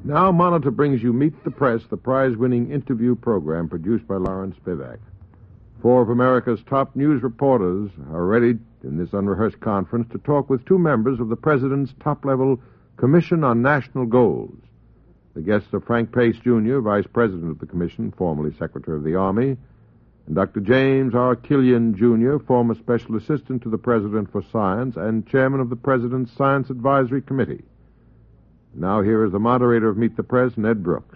Now Monitor brings you Meet the Press, the prize-winning interview program produced by Lawrence Spivak. Four of America's top news reporters are ready in this unrehearsed conference to talk with two members of the President's top-level Commission on National Goals. The guests are Frank Pace, Jr., Vice President of the Commission, formerly Secretary of the Army, and Dr. James R. Killian, Jr., former Special Assistant to the President for Science and Chairman of the President's Science Advisory Committee. Now here is the moderator of Meet the Press, Ned Brooks.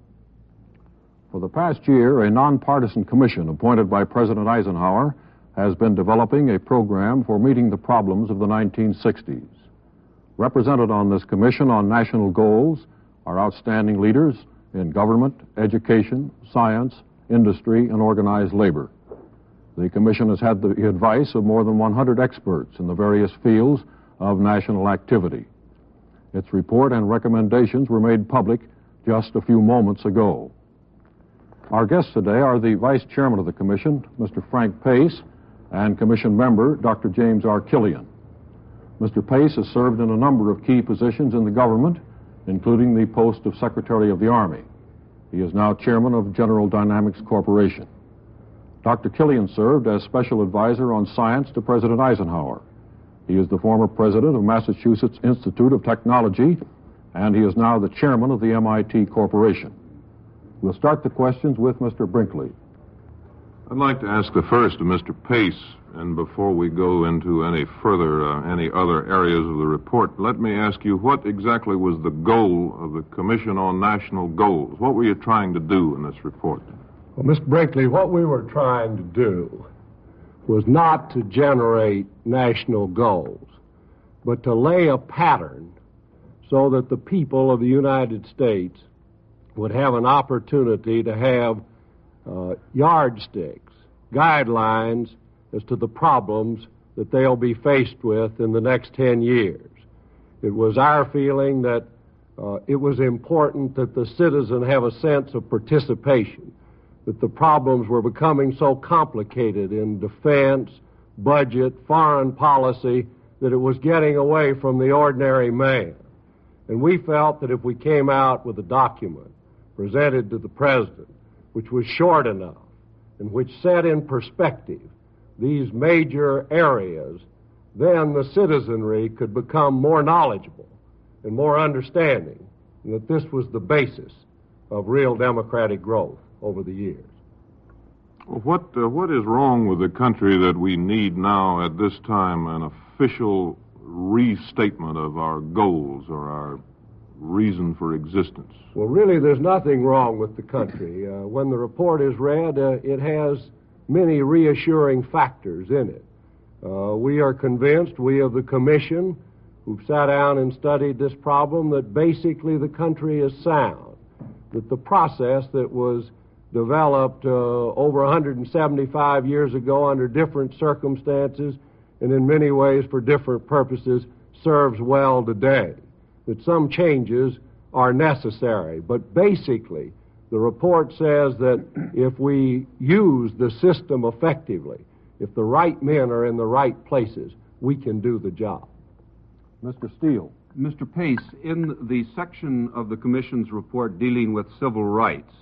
For the past year, a nonpartisan commission appointed by President Eisenhower has been developing a program for meeting the problems of the 1960s. Represented on this Commission on National Goals are outstanding leaders in government, education, science, industry, and organized labor. The Commission has had the advice of more than 100 experts in the various fields of national activity. Its report and recommendations were made public just a few moments ago. Our guests today are the Vice Chairman of the Commission, Mr. Frank Pace, and Commission member, Dr. James R. Killian. Mr. Pace has served in a number of key positions in the government, including the post of Secretary of the Army. He is now Chairman of General Dynamics Corporation. Dr. Killian served as Special Advisor on Science to President Eisenhower. He is the former President of Massachusetts Institute of Technology, and he is now the Chairman of the MIT Corporation. We'll start the questions with Mr. Brinkley. I'd like to ask the first of Mr. Pace, and before we go into any other areas of the report, let me ask you, what exactly was the goal of the Commission on National Goals? What were you trying to do in this report? Well, Mr. Brinkley, what we were trying to do was not to generate national goals, but to lay a pattern so that the people of the United States would have an opportunity to have yardsticks, guidelines as to the problems that they'll be faced with in the next 10 years. It was our feeling that it was important that the citizen have a sense of participation, that the problems were becoming so complicated in defense, budget, foreign policy, that it was getting away from the ordinary man. And we felt that if we came out with a document presented to the President, which was short enough and which set in perspective these major areas, then the citizenry could become more knowledgeable and more understanding, and that this was the basis of real democratic growth over the years. What is wrong with the country that we need now at this time an official restatement of our goals or our reason for existence? Well, really, there's nothing wrong with the country. When the report is read, it has many reassuring factors in it. We are convinced, we of the Commission, who've sat down and studied this problem, that basically the country is sound, that the process that was developed over 175 years ago under different circumstances and in many ways for different purposes serves well today, that some changes are necessary. But basically, the report says that if we use the system effectively, if the right men are in the right places, we can do the job. Mr. Steele. Mr. Pace, in the section of the Commission's report dealing with civil rights,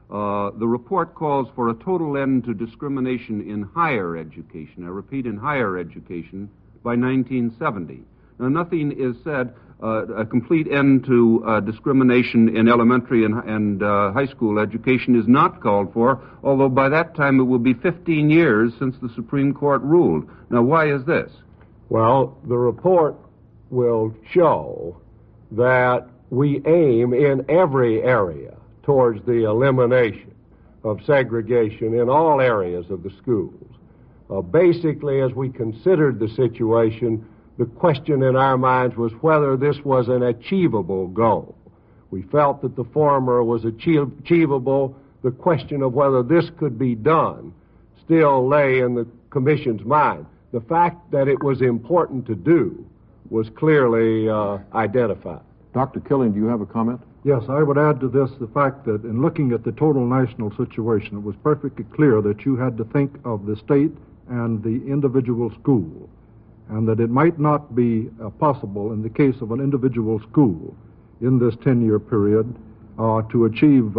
the report calls for a total end to discrimination in higher education. I repeat, in higher education by 1970. Now, nothing is said, a complete end to discrimination in elementary and high school education is not called for, although by that time it will be 15 years since the Supreme Court ruled. Now, why is this? Well, the report will show that we aim in every area towards the elimination of segregation in all areas of the schools. Basically, as we considered the situation, the question in our minds was whether this was an achievable goal. We felt that the former was achievable. The question of whether this could be done still lay in the Commission's mind. The fact that it was important to do was clearly identified. Dr. Killian, do you have a comment? Yes, I would add to this the fact that in looking at the total national situation, it was perfectly clear that you had to think of the state and the individual school, and that it might not be possible in the case of an individual school in this 10-year period to achieve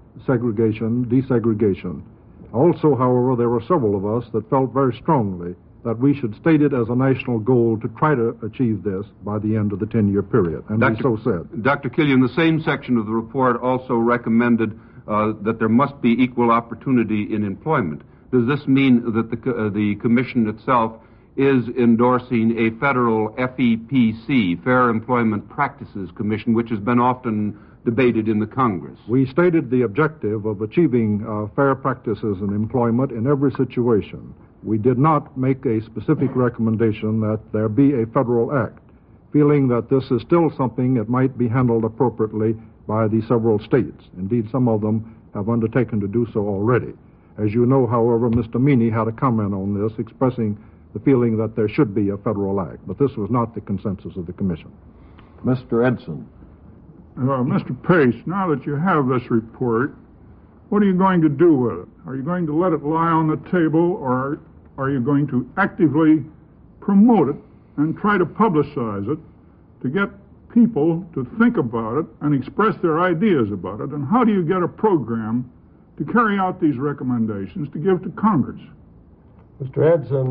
desegregation. Also, however, there were several of us that felt very strongly that we should state it as a national goal to try to achieve this by the end of the 10-year period, and we so said. Dr. Killian, the same section of the report also recommended that there must be equal opportunity in employment. Does this mean that the Commission itself is endorsing a federal FEPC, Fair Employment Practices Commission, which has been often debated in the Congress? We stated the objective of achieving fair practices in employment in every situation. We did not make a specific recommendation that there be a federal act, feeling that this is still something that might be handled appropriately by the several states. Indeed, some of them have undertaken to do so already. As you know, however, Mr. Meany had a comment on this, expressing the feeling that there should be a federal act, but this was not the consensus of the Commission. Mr. Edson. Mr. Pace, now that you have this report, what are you going to do with it? Are you going to let it lie on the table, or are you going to actively promote it and try to publicize it to get people to think about it and express their ideas about it? And how do you get a program to carry out these recommendations to give to Congress? Mr. Edson,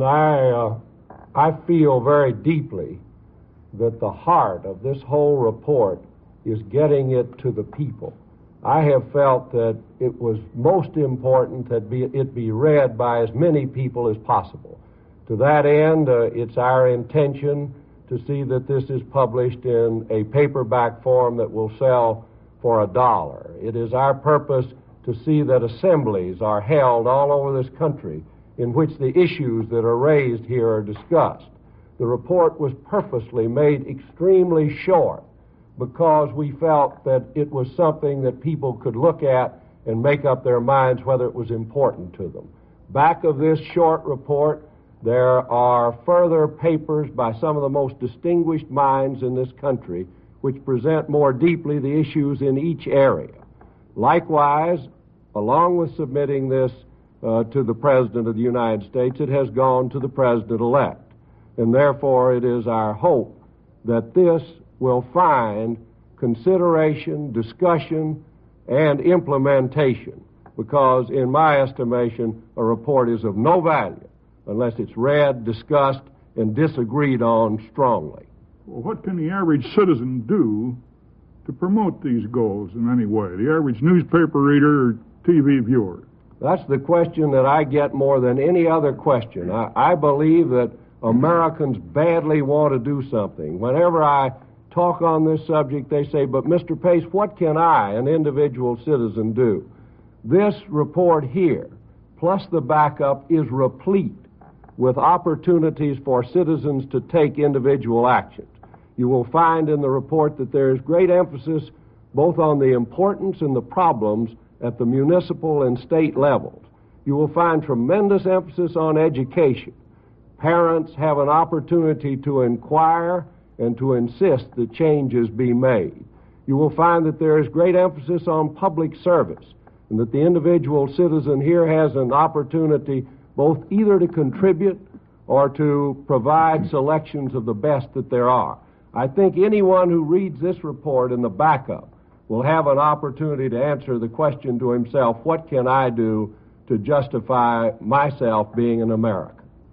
I feel very deeply that the heart of this whole report is getting it to the people. I have felt that it was most important that it be read by as many people as possible. To that end, it's our intention to see that this is published in a paperback form that will sell for $1. It is our purpose to see that assemblies are held all over this country in which the issues that are raised here are discussed. The report was purposely made extremely short because we felt that it was something that people could look at and make up their minds whether it was important to them. Back of this short report, there are further papers by some of the most distinguished minds in this country which present more deeply the issues in each area. Likewise, along with submitting this to the President of the United States, it has gone to the President-elect. And therefore, it is our hope that this will find consideration, discussion, and implementation, because in my estimation, a report is of no value unless it's read, discussed, and disagreed on strongly. Well, what can the average citizen do to promote these goals in any way? The average newspaper reader or TV viewer? That's the question that I get more than any other question. I believe that Americans badly want to do something. Whenever I talk on this subject, they say, but Mr. Pace, what can I, an individual citizen, do? This report here, plus the backup, is replete with opportunities for citizens to take individual actions. You will find in the report that there is great emphasis both on the importance and the problems at the municipal and state levels. You will find tremendous emphasis on education. Parents have an opportunity to inquire and to insist that changes be made. You will find that there is great emphasis on public service, and that the individual citizen here has an opportunity both either to contribute or to provide selections of the best that there are. I think anyone who reads this report in the backup will have an opportunity to answer the question to himself, what can I do to justify myself being an American?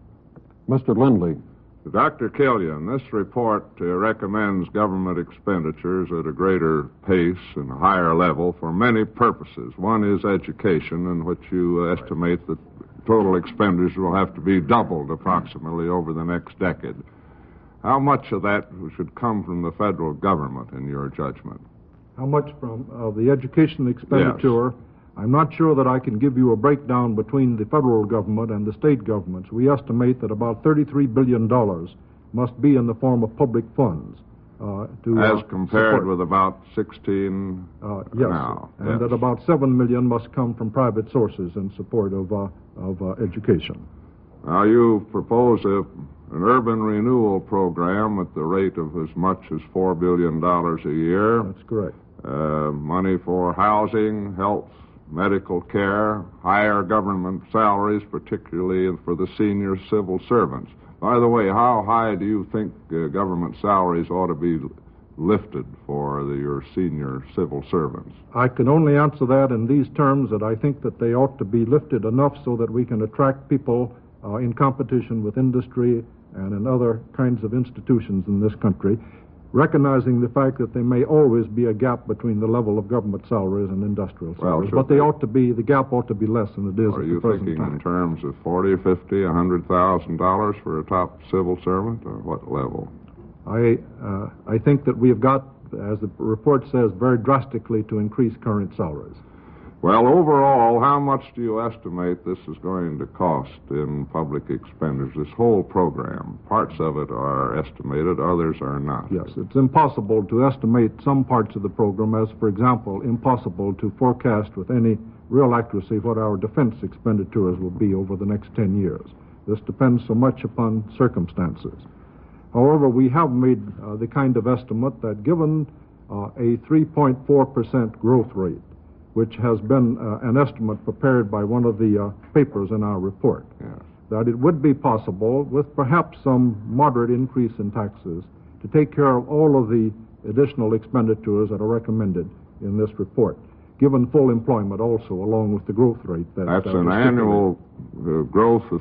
Mr. Lindley. Dr. Killian, this report recommends government expenditures at a greater pace and a higher level for many purposes. One is education, in which you estimate that total expenditures will have to be doubled approximately over the next decade. How much of that should come from the federal government, in your judgment? How much from the education expenditure? Yes. I'm not sure that I can give you a breakdown between the federal government and the state governments. We estimate that about $33 billion must be in the form of public funds. As compared with about 16 yes, now. And yes. that about $7 million must come from private sources in support of education. Now, you propose an urban renewal program at the rate of as much as $4 billion a year. That's correct. Money for housing, health, medical care, higher government salaries, particularly for the senior civil servants. By the way, how high do you think government salaries ought to be lifted for your senior civil servants? I can only answer that in these terms, that I think that they ought to be lifted enough so that we can attract people in competition with industry and in other kinds of institutions in this country, recognizing the fact that there may always be a gap between the level of government salaries and industrial salaries. But the gap ought to be less than it is at the present time. Are you thinking in terms of $40, $50, $100,000 for a top civil servant, or what level? I think that we have got, as the report says, very drastically to increase current salaries. Well, overall, how much do you estimate this is going to cost in public expenditures, this whole program? Parts of it are estimated, others are not. Yes, it's impossible to estimate some parts of the program, as, for example, impossible to forecast with any real accuracy what our defense expenditures will be over the next 10 years. This depends so much upon circumstances. However, we have made the kind of estimate that given a 3.4% growth rate, which has been an estimate prepared by one of the papers in our report, that it would be possible, with perhaps some moderate increase in taxes, to take care of all of the additional expenditures that are recommended in this report, given full employment also, along with the growth rate. That's an annual growth of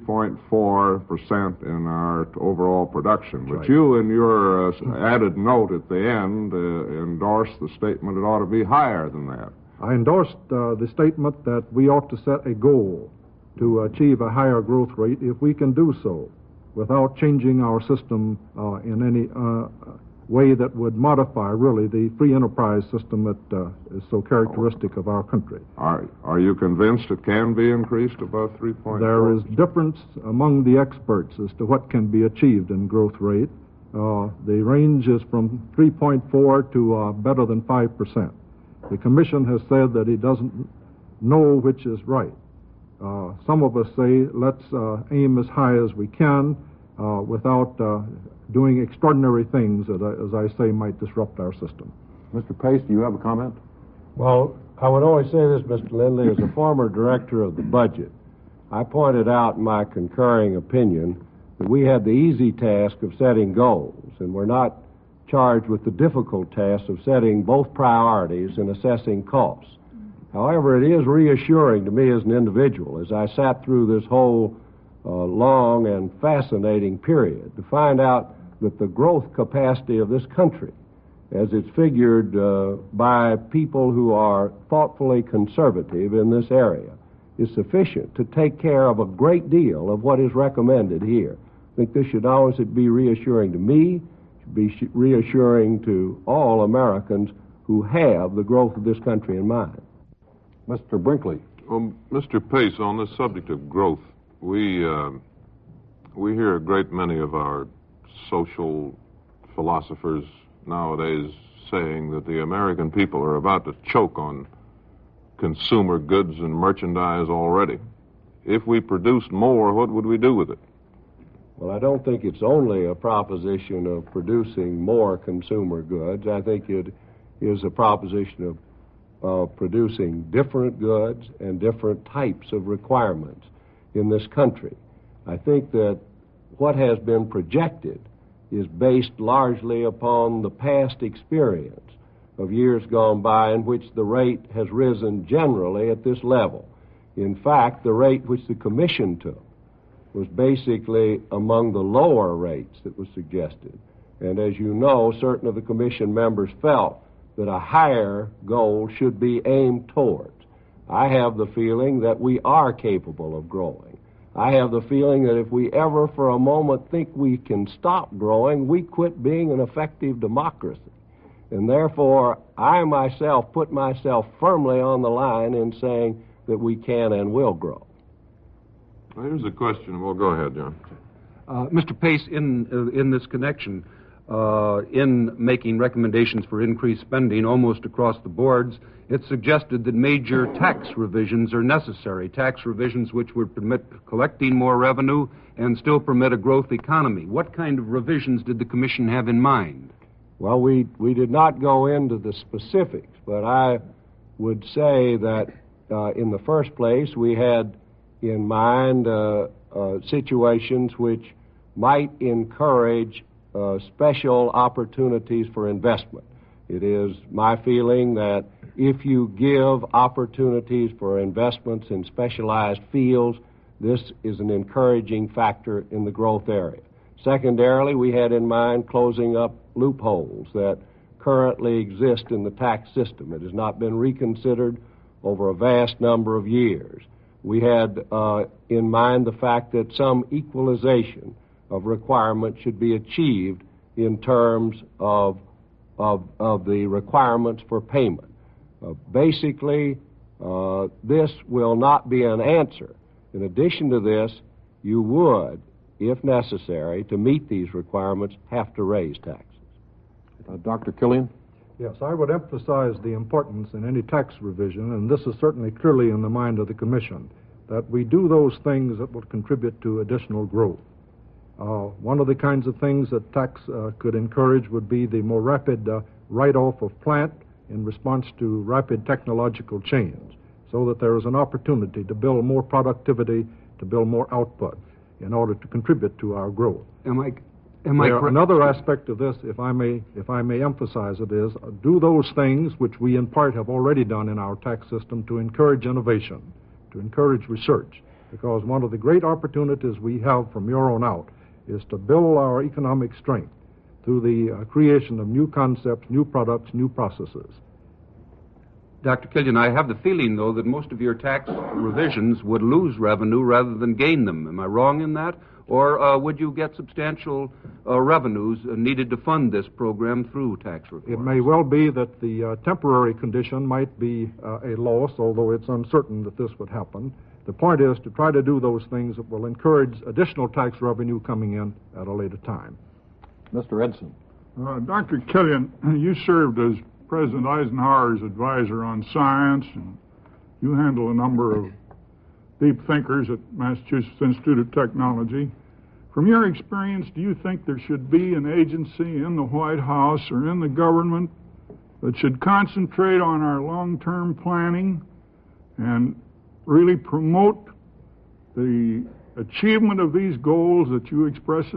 3.4% in our overall production. But right. You, in your added note at the end, endorsed the statement it ought to be higher than that. I endorsed the statement that we ought to set a goal to achieve a higher growth rate if we can do so without changing our system in any way that would modify, really, the free enterprise system that is so characteristic of our country. Are you convinced it can be increased above 3.4? There is difference among the experts as to what can be achieved in growth rate. The range is from 3.4 to better than 5%. The Commission has said that it doesn't know which is right. Some of us say, let's aim as high as we can without doing extraordinary things that, as I say, might disrupt our system. Mr. Pace, do you have a comment? Well, I would only say this, Mr. Lindley, as a former director of the budget. I pointed out in my concurring opinion that we had the easy task of setting goals, and we're not charged with the difficult task of setting both priorities and assessing costs. However, it is reassuring to me as an individual, as I sat through this whole long and fascinating period, to find out that the growth capacity of this country, as it's figured by people who are thoughtfully conservative in this area, is sufficient to take care of a great deal of what is recommended here. I think this should always be reassuring to me, should be reassuring to all Americans who have the growth of this country in mind. Mr. Brinkley. Mr. Pace, on this subject of growth, we hear a great many of our social philosophers nowadays saying that the American people are about to choke on consumer goods and merchandise already. If we produced more, what would we do with it? Well, I don't think it's only a proposition of producing more consumer goods. I think it is a proposition of producing different goods and different types of requirements in this country. I think that what has been projected is based largely upon the past experience of years gone by in which the rate has risen generally at this level. In fact, the rate which the Commission took was basically among the lower rates that was suggested. And as you know, certain of the Commission members felt that a higher goal should be aimed towards. I have the feeling that we are capable of growing. I have the feeling that if we ever for a moment think we can stop growing, we quit being an effective democracy. And therefore, I myself put myself firmly on the line in saying that we can and will grow. Well, here's a question. Well, go ahead, John. Mr. Pace, in this connection, in making recommendations for increased spending almost across the boards, it's suggested that major tax revisions are necessary, tax revisions which would permit collecting more revenue and still permit a growth economy. What kind of revisions did the Commission have in mind? Well, we did not go into the specifics, but I would say that in the first place we had in mind situations which might encourage special opportunities for investment. It is my feeling that if you give opportunities for investments in specialized fields, this is an encouraging factor in the growth area. Secondarily, we had in mind closing up loopholes that currently exist in the tax system. It has not been reconsidered over a vast number of years. We had in mind the fact that some equalization of requirements should be achieved in terms of the requirements for payment. Basically, this will not be an answer. In addition to this, you would, if necessary, to meet these requirements, have to raise taxes. Dr. Killian? Yes, I would emphasize the importance in any tax revision, and this is certainly clearly in the mind of the Commission, that we do those things that will contribute to additional growth. One of the kinds of things that tax could encourage would be the more rapid write-off of plant in response to rapid technological change, so that there is an opportunity to build more productivity, to build more output in order to contribute to our growth. Another aspect of this, if I may emphasize it, is do those things which we in part have already done in our tax system to encourage innovation, to encourage research, because one of the great opportunities we have from here on out is to build our economic strength through the creation of new concepts, new products, new processes. Dr. Killian, I have the feeling, though, that most of your tax revisions would lose revenue rather than gain them. Am I wrong in that? Or would you get substantial revenues needed to fund this program through tax reform? It may well be that the temporary condition might be a loss, although it's uncertain that this would happen. The point is to try to do those things that will encourage additional tax revenue coming in at a later time. Mr. Edson. Dr. Killian, you served as President Eisenhower's advisor on science, and you handle a number of deep thinkers at Massachusetts Institute of Technology. From your experience, do you think there should be an agency in the White House or in the government that should concentrate on our long-term planning and really promote the achievement of these goals that you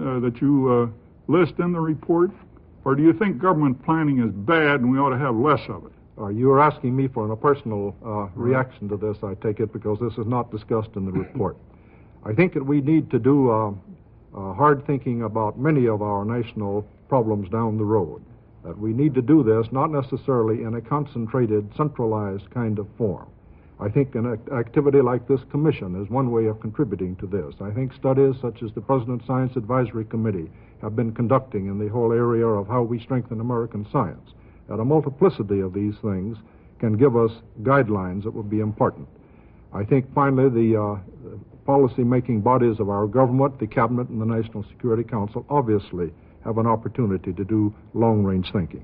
list in the report? Or do you think government planning is bad and we ought to have less of it? You are asking me for a personal reaction to this, I take it, because this is not discussed in the report. I think that we need to do hard thinking about many of our national problems down the road. That we need to do this not necessarily in a concentrated, centralized kind of form. I think an activity like this commission is one way of contributing to this. I think studies such as the President's Science Advisory Committee have been conducting in the whole area of how we strengthen American science. That a multiplicity of these things can give us guidelines that will be important. I think, finally, the policy-making bodies of our government, the Cabinet and the National Security Council, obviously have an opportunity to do long-range thinking.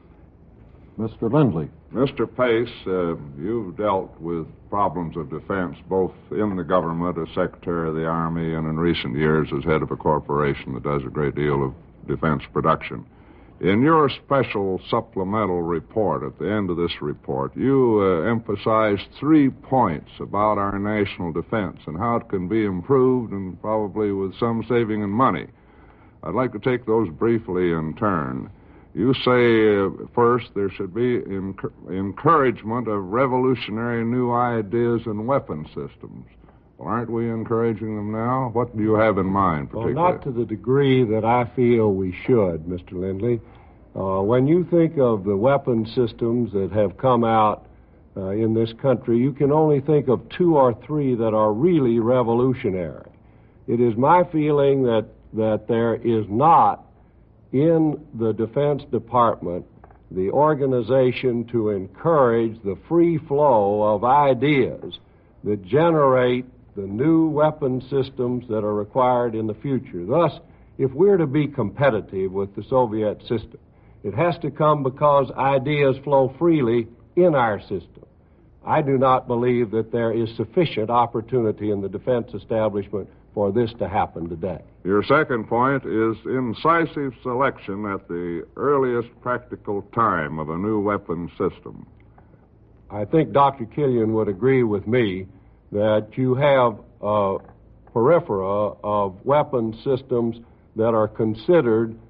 Mr. Lindley. Mr. Pace, you've dealt with problems of defense both in the government as Secretary of the Army and in recent years as head of a corporation that does a great deal of defense production. In your special supplemental report, at the end of this report, you emphasized 3 points about our national defense and how it can be improved, and probably with some saving in money. I'd like to take those briefly in turn. You say, first, there should be encouragement of revolutionary new ideas and weapon systems. Well, aren't we encouraging them now? What do you have in mind, particularly? Well, not to the degree that I feel we should, Mr. Lindley. When you think of the weapon systems that have come out in this country, you can only think of 2 or 3 that are really revolutionary. It is my feeling that there is not in the Defense Department the organization to encourage the free flow of ideas that generate the new weapon systems that are required in the future. Thus, if we're to be competitive with the Soviet system, it has to come because ideas flow freely in our system. I do not believe that there is sufficient opportunity in the defense establishment for this to happen today. Your second point is incisive selection at the earliest practical time of a new weapon system. I think Dr. Killian would agree with me that you have periphery of weapon systems that are considered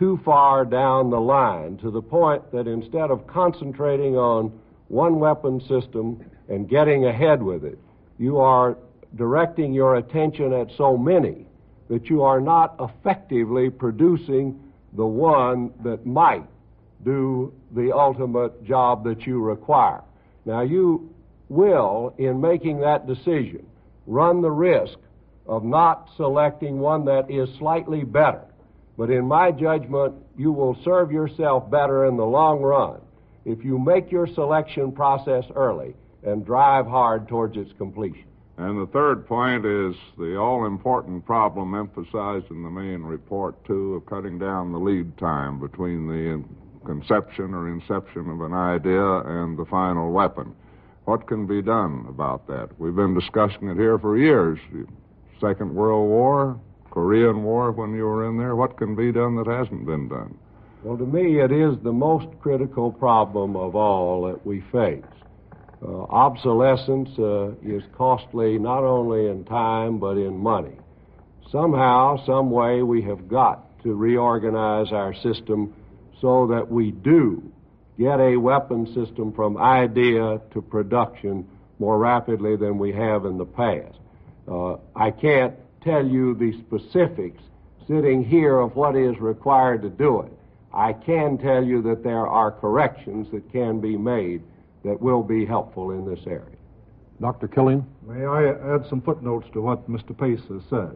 too far down the line, to the point that instead of concentrating on one weapon system and getting ahead with it, you are directing your attention at so many that you are not effectively producing the one that might do the ultimate job that you require. Now, you will, in making that decision, run the risk of not selecting one that is slightly better. But in my judgment, you will serve yourself better in the long run if you make your selection process early and drive hard towards its completion. And the third point is the all-important problem emphasized in the main report, too, of cutting down the lead time between the conception or inception of an idea and the final weapon. What can be done about that? We've been discussing it here for years. Second World War, Korean War when you were in there. What can be done that hasn't been done? Well, to me, it is the most critical problem of all that we face. Obsolescence is costly not only in time but in money. Somehow, some way, we have got to reorganize our system so that we do get a weapon system from idea to production more rapidly than we have in the past. I can't tell you the specifics sitting here of what is required to do it. I can tell you that there are corrections that can be made that will be helpful in this area. Dr. Killian? May I add some footnotes to what Mr. Pace has said?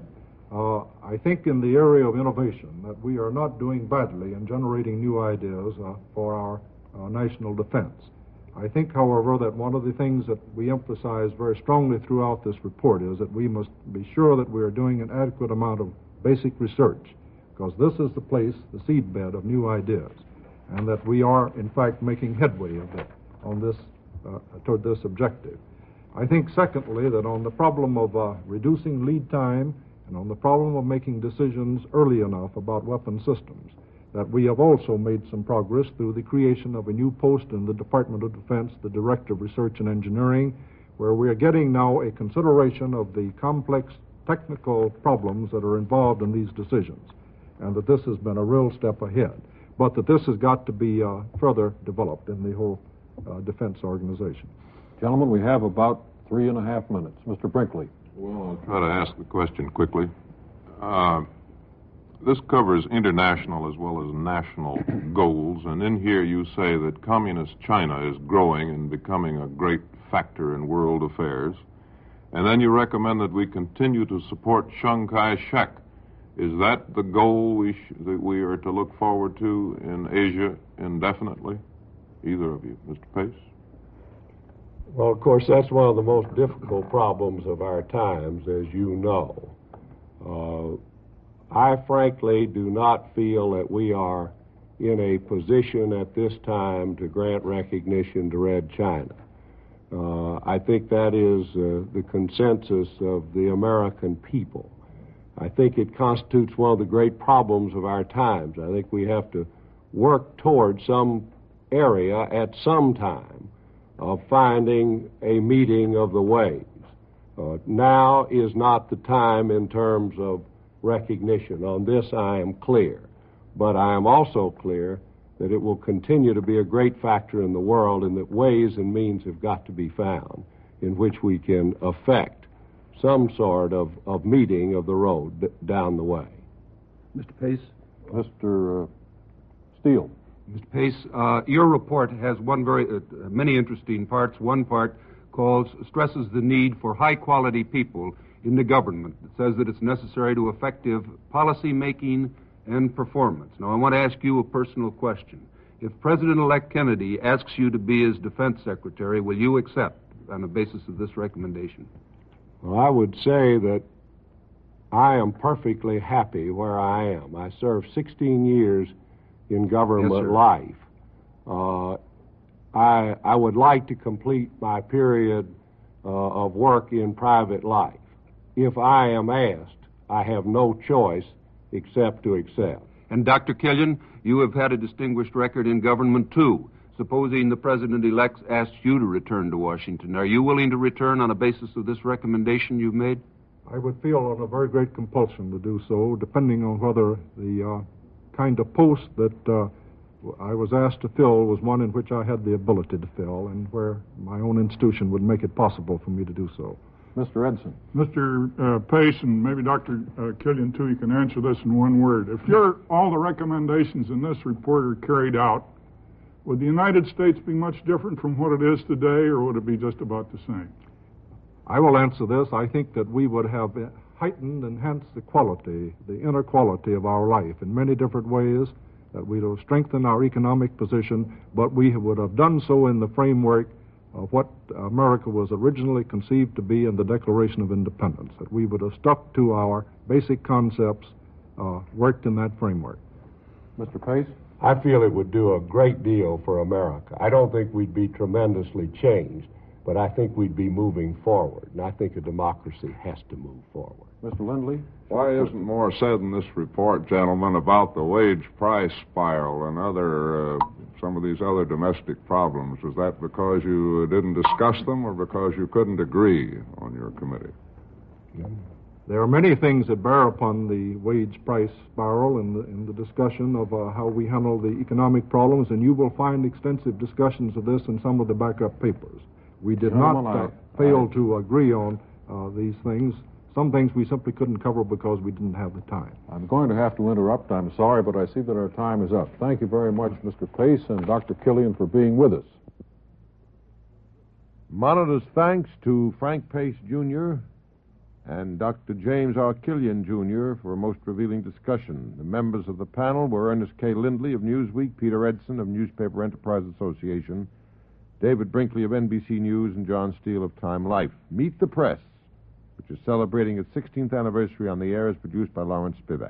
I think in the area of innovation that we are not doing badly in generating new ideas for our national defense. I think, however, that one of the things that we emphasize very strongly throughout this report is that we must be sure that we are doing an adequate amount of basic research, because this is the place, the seedbed of new ideas, and that we are, in fact, making headway on this, toward this objective. I think, secondly, that on the problem of reducing lead time and on the problem of making decisions early enough about weapon systems, that we have also made some progress through the creation of a new post in the Department of Defense, the Director of Research and Engineering, where we are getting now a consideration of the complex technical problems that are involved in these decisions, and that this has been a real step ahead, but that this has got to be further developed in the whole defense organization. Gentlemen, we have about 3.5 minutes. Mr. Brinkley. Well, I'll try to ask the question quickly. This covers international as well as national goals, and in here you say that communist China is growing and becoming a great factor in world affairs, and then you recommend that we continue to support Chiang Kai-shek. Is that the goal that we are to look forward to in Asia indefinitely? Either of you. Mr. Pace? Well, of course, that's one of the most difficult problems of our times, as you know. I frankly do not feel that we are in a position at this time to grant recognition to Red China. I think that is the consensus of the American people. I think it constitutes one of the great problems of our times. I think we have to work toward some area at some time of finding a meeting of the ways. Now is not the time in terms of recognition. On this I am clear. But I am also clear that it will continue to be a great factor in the world, and that ways and means have got to be found in which we can affect some sort of meeting of the road down the way. Mr. Pace? Mr. Steele. Mr. Pace, your report has many interesting parts. One part stresses the need for high-quality people in the government. It says that it's necessary to effective policy making and performance. Now, I want to ask you a personal question. If President-elect Kennedy asks you to be his defense secretary, will you accept on the basis of this recommendation? Well, I would say that I am perfectly happy where I am. I served 16 years in government life. I would like to complete my period of work in private life. If I am asked, I have no choice except to accept. And Dr. Killian, you have had a distinguished record in government, too. Supposing the President-elect asks you to return to Washington, are you willing to return on the basis of this recommendation you've made? I would feel on a very great compulsion to do so, depending on whether the kind of post that I was asked to fill was one in which I had the ability to fill and where my own institution would make it possible for me to do so. Mr. Edson. Mr. Pace, and maybe Dr. Killian, too, you can answer this in one word. If all the recommendations in this report are carried out, would the United States be much different from what it is today, or would it be just about the same? I will answer this. I think that we would have heightened, enhanced the quality, the inner quality of our life in many different ways, that we would have strengthened our economic position, but we would have done so in the framework of what America was originally conceived to be in the Declaration of Independence, that we would have stuck to our basic concepts, worked in that framework. Mr. Pace? I feel it would do a great deal for America. I don't think we'd be tremendously changed, but I think we'd be moving forward, and I think a democracy has to move forward. Mr. Lindley? Why isn't more said in this report, gentlemen, about the wage price spiral and some of these other domestic problems? Is that because you didn't discuss them or because you couldn't agree on your committee? There are many things that bear upon the wage price spiral in the discussion of how we handle the economic problems, and you will find extensive discussions of this in some of the backup papers. We did not fail to agree on these things. Some things we simply couldn't cover because we didn't have the time. I'm going to have to interrupt. I'm sorry, but I see that our time is up. Thank you very much, Mr. Pace and Dr. Killian, for being with us. Monitor's thanks to Frank Pace, Jr. and Dr. James R. Killian, Jr. for a most revealing discussion. The members of the panel were Ernest K. Lindley of Newsweek, Peter Edson of Newspaper Enterprise Association, David Brinkley of NBC News, and John Steele of Time Life. Meet the Press, which is celebrating its 16th anniversary on the air, is produced by Lawrence Spivak.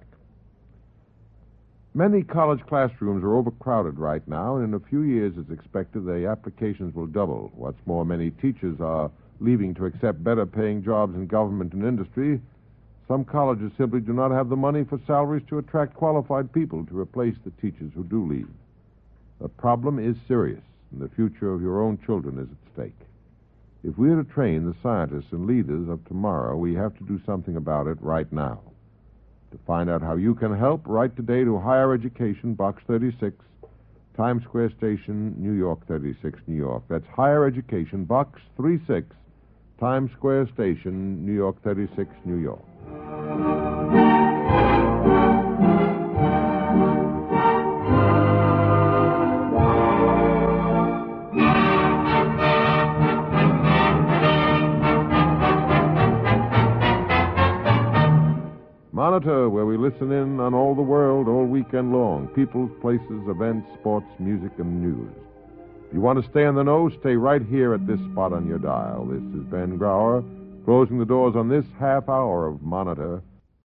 Many college classrooms are overcrowded right now, and in a few years, it's expected the applications will double. What's more, many teachers are leaving to accept better-paying jobs in government and industry. Some colleges simply do not have the money for salaries to attract qualified people to replace the teachers who do leave. The problem is serious, and the future of your own children is at stake. If we are to train the scientists and leaders of tomorrow, we have to do something about it right now. To find out how you can help, write today to Higher Education, Box 36, Times Square Station, New York 36, New York. That's Higher Education, Box 36, Times Square Station, New York 36, New York. Monitor, where we listen in on all the world all weekend long. Peoples, places, events, sports, music, and news. If you want to stay in the know, stay right here at this spot on your dial. This is Ben Grauer, closing the doors on this half hour of Monitor.